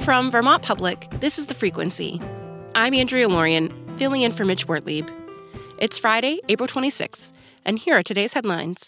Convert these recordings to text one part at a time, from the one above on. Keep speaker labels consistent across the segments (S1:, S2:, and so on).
S1: From Vermont Public, this is The Frequency. I'm Andrea Lorian, filling in for Mitch Wertlieb. It's Friday, April 26th, and here are today's headlines.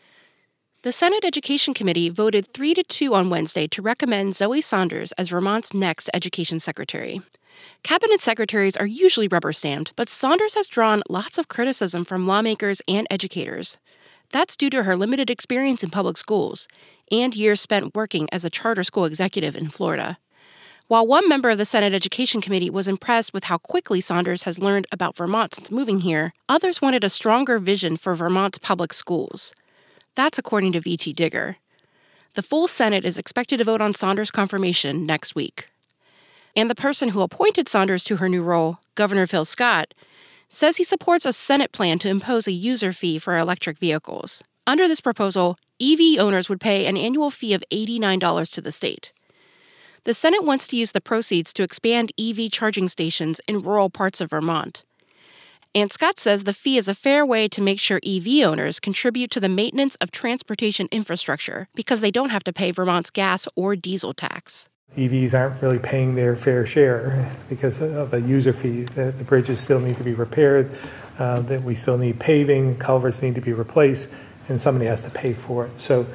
S1: The Senate Education Committee voted 3-2 on Wednesday to recommend Zoe Saunders as Vermont's next education secretary. Cabinet secretaries are usually rubber-stamped, but Saunders has drawn lots of criticism from lawmakers and educators. That's due to her limited experience in public schools and years spent working as a charter school executive in Florida. While one member of the Senate Education Committee was impressed with how quickly Saunders has learned about Vermont since moving here, others wanted a stronger vision for Vermont's public schools. That's according to V.T. Digger. The full Senate is expected to vote on Saunders' confirmation next week. And the person who appointed Saunders to her new role, Governor Phil Scott, says he supports a Senate plan to impose a user fee for electric vehicles. Under this proposal, EV owners would pay an annual fee of $89 to the state. The Senate wants to use the proceeds to expand EV charging stations in rural parts of Vermont. And Scott says the fee is a fair way to make sure EV owners contribute to the maintenance of transportation infrastructure because they don't have to pay Vermont's gas or diesel tax.
S2: EVs aren't really paying their fair share because of a user fee. The bridges still need to be repaired, that we still need paving, culverts need to be replaced, and somebody has to pay for it. So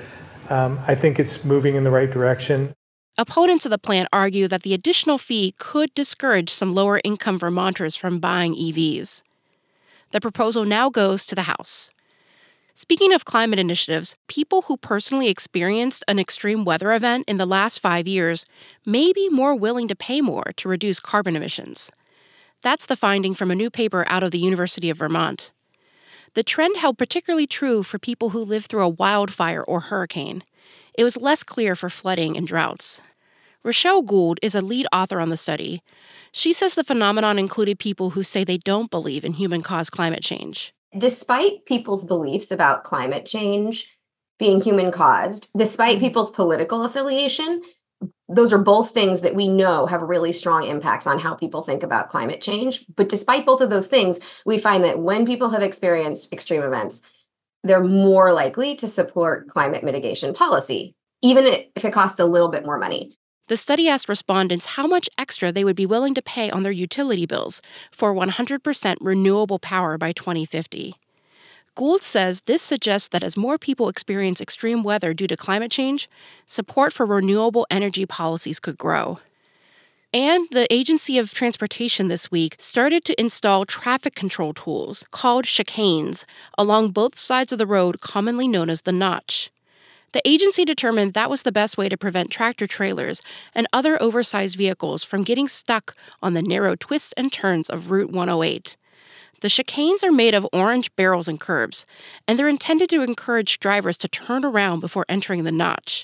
S2: I think it's moving in the right direction.
S1: Opponents of the plan argue that the additional fee could discourage some lower-income Vermonters from buying EVs. The proposal now goes to the House. Speaking of climate initiatives, people who personally experienced an extreme weather event in the last 5 years may be more willing to pay more to reduce carbon emissions. That's the finding from a new paper out of the University of Vermont. The trend held particularly true for people who lived through a wildfire or hurricane. It was less clear for flooding and droughts. Rochelle Gould is a lead author on the study. She says the phenomenon included people who say they don't believe in human-caused climate change.
S3: Despite people's beliefs about climate change being human-caused, despite people's political affiliation, those are both things that we know have really strong impacts on how people think about climate change. But despite both of those things, we find that when people have experienced extreme events, they're more likely to support climate mitigation policy, even if it costs a little bit more money.
S1: The study asked respondents how much extra they would be willing to pay on their utility bills for 100% renewable power by 2050. Gould says this suggests that as more people experience extreme weather due to climate change, support for renewable energy policies could grow. And the Agency of Transportation this week started to install traffic control tools called chicanes along both sides of the road, commonly known as the notch. The agency determined that was the best way to prevent tractor-trailers and other oversized vehicles from getting stuck on the narrow twists and turns of Route 108. The chicanes are made of orange barrels and curbs, and they're intended to encourage drivers to turn around before entering the notch.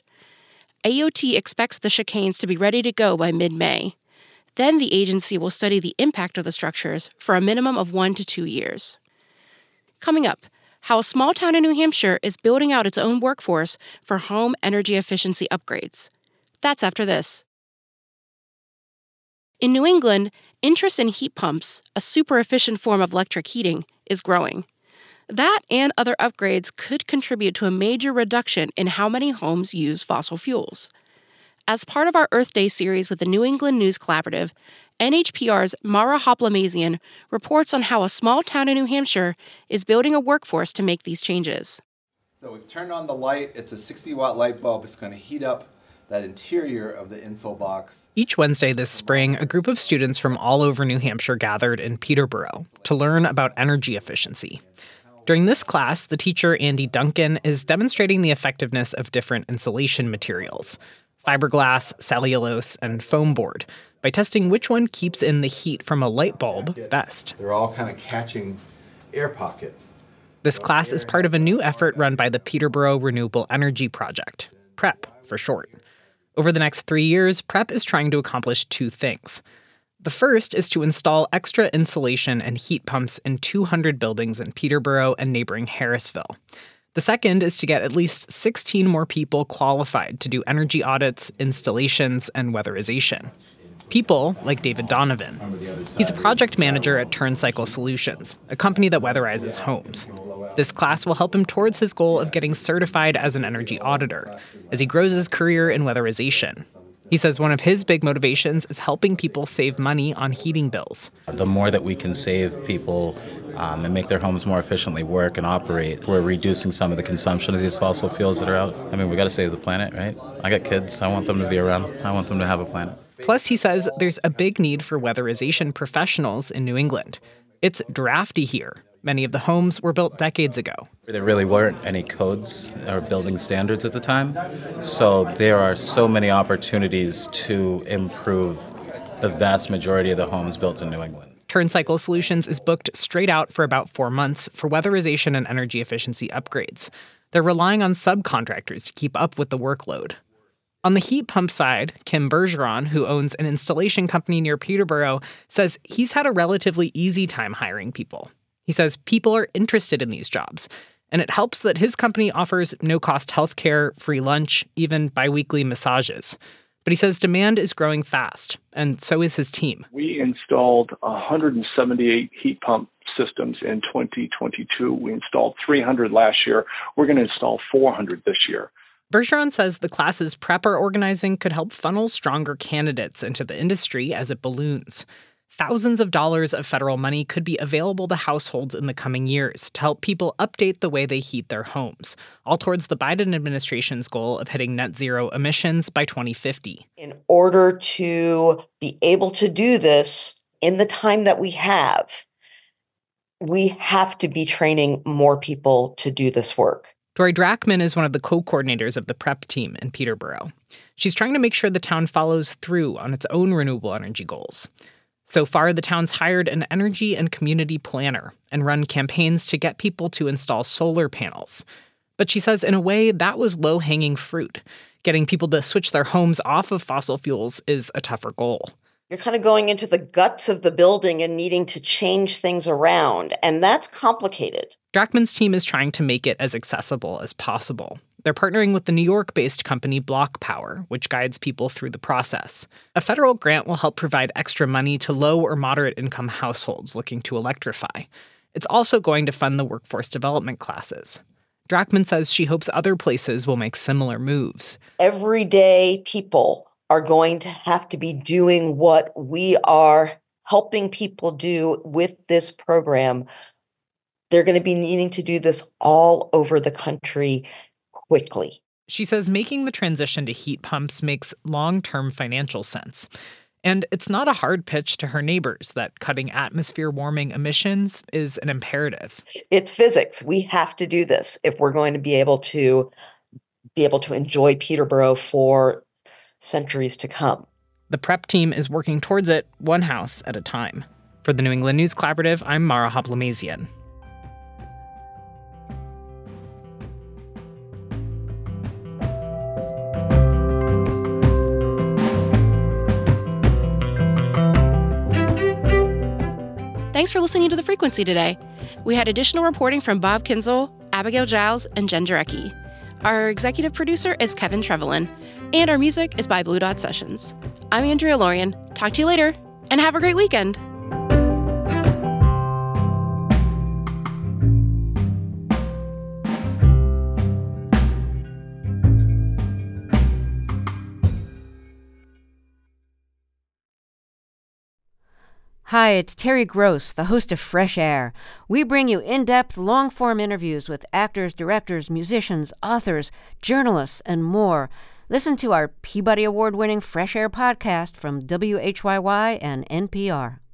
S1: AOT expects the chicanes to be ready to go by mid-May. Then the agency will study the impact of the structures for a minimum of 1 to 2 years. Coming up, how a small town in New Hampshire is building out its own workforce for home energy efficiency upgrades. That's after this. In New England, interest in heat pumps, a super efficient form of electric heating, is growing. That and other upgrades could contribute to a major reduction in how many homes use fossil fuels. As part of our Earth Day series with the New England News Collaborative, NHPR's Mara Hoplamazian reports on how a small town in New Hampshire is building a workforce to make these changes.
S4: So we've turned on the light. It's a 60-watt light bulb. It's going to heat up that interior of the insole box.
S5: Each Wednesday this spring, a group of students from all over New Hampshire gathered in Peterborough to learn about energy efficiency. During this class, the teacher, Andy Duncan, is demonstrating the effectiveness of different insulation materials, fiberglass, cellulose, and foam board, by testing which one keeps in the heat from a light bulb best.
S4: They're all kind of catching air pockets.
S5: This class is part of a new effort run by the Peterborough Renewable Energy Project, PREP for short. Over the next 3 years, PREP is trying to accomplish 2 things. The first is to install extra insulation and heat pumps in 200 buildings in Peterborough and neighboring Harrisville. The second is to get at least 16 more people qualified to do energy audits, installations, and weatherization. People like David Donovan. He's a project manager at Turncycle Solutions, a company that weatherizes homes. This class will help him towards his goal of getting certified as an energy auditor as he grows his career in weatherization. He says one of his big motivations is helping people save money on heating bills.
S6: The more that we can save people and make their homes more efficiently work and operate, we're reducing some of the consumption of these fossil fuels that are out. I mean, we got to save the planet, right? I got kids. I want them to be around. I want them to have a planet.
S5: Plus, he says there's a big need for weatherization professionals in New England. It's drafty here. Many of the homes were built decades ago.
S6: There really weren't any codes or building standards at the time, so there are so many opportunities to improve the vast majority of the homes built in New England.
S5: Turncycle Solutions is booked straight out for about 4 months for weatherization and energy efficiency upgrades. They're relying on subcontractors to keep up with the workload. On the heat pump side, Kim Bergeron, who owns an installation company near Peterborough, says he's had a relatively easy time hiring people. He says people are interested in these jobs, and it helps that his company offers no-cost healthcare, free lunch, even biweekly massages. But he says demand is growing fast, and so is his team.
S7: We installed 178 heat pump systems in 2022. We installed 300 last year. We're going to install 400 this year.
S5: Bergeron says the classes PrEP are organizing could help funnel stronger candidates into the industry as it balloons. Thousands of dollars of federal money could be available to households in the coming years to help people update the way they heat their homes, all towards the Biden administration's goal of hitting net zero emissions by 2050.
S8: In order to be able to do this in the time that we have to be training more people to do this work.
S5: Dory Drachman is one of the co-coordinators of the PrEP team in Peterborough. She's trying to make sure the town follows through on its own renewable energy goals. So far, the town's hired an energy and community planner and run campaigns to get people to install solar panels. But she says, in a way, that was low-hanging fruit. Getting people to switch their homes off of fossil fuels is a tougher goal.
S8: You're kind of going into the guts of the building and needing to change things around, and that's complicated.
S5: Drachman's team is trying to make it as accessible as possible. They're partnering with the New York-based company Block Power, which guides people through the process. A federal grant will help provide extra money to low or moderate-income households looking to electrify. It's also going to fund the workforce development classes. Drachman says she hopes other places will make similar moves.
S8: Everyday people are going to have to be doing what we are helping people do with this program. They're going to be needing to do this all over the country quickly.
S5: She says making the transition to heat pumps makes long-term financial sense. And it's not a hard pitch to her neighbors that cutting atmosphere warming emissions is an imperative.
S8: It's physics. We have to do this if we're going to be able to enjoy Peterborough for centuries to come.
S5: The PrEP team is working towards it one house at a time. For the New England News Collaborative, I'm Mara Hoplamazian.
S1: Thanks for listening to The Frequency today. We had additional reporting from Bob Kinzel, Abigail Giles, and Jen Jarecki. Our executive producer is Kevin Trevelyan, and our music is by Blue Dot Sessions. I'm Andrea Lorian. Talk to you later, and have a great weekend.
S9: Hi, it's Terry Gross, the host of Fresh Air. We bring you in-depth, long-form interviews with actors, directors, musicians, authors, journalists, and more. Listen to our Peabody Award-winning Fresh Air podcast from WHYY and NPR.